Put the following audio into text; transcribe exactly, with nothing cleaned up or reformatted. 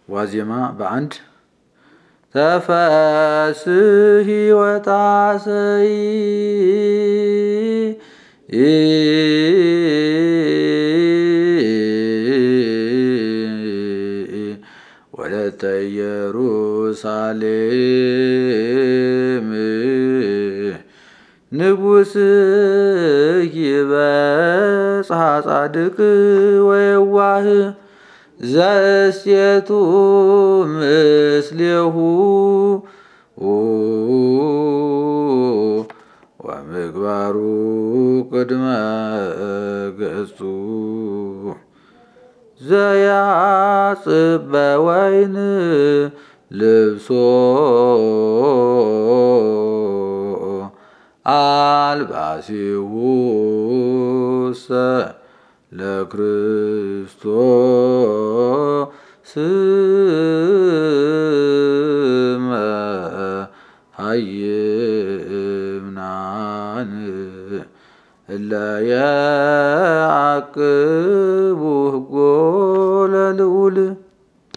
ዋዜማ በአንድ ተፈስሒ ወታሰይ ወለተ ኢየሩሳሌም ንጉሥኪ በጽሐ ጻድቅ ወየዋህ ዘእስቴቱ ምስሌሁ ወምግባሩ ቅድመ ገጹ ዘያጽብ በወይን ልብሶ አልባሲሁሰ ለክርስቶስ ስመ ሀይምናን እለ ያዕቅቡ ሕጎ ለልዑል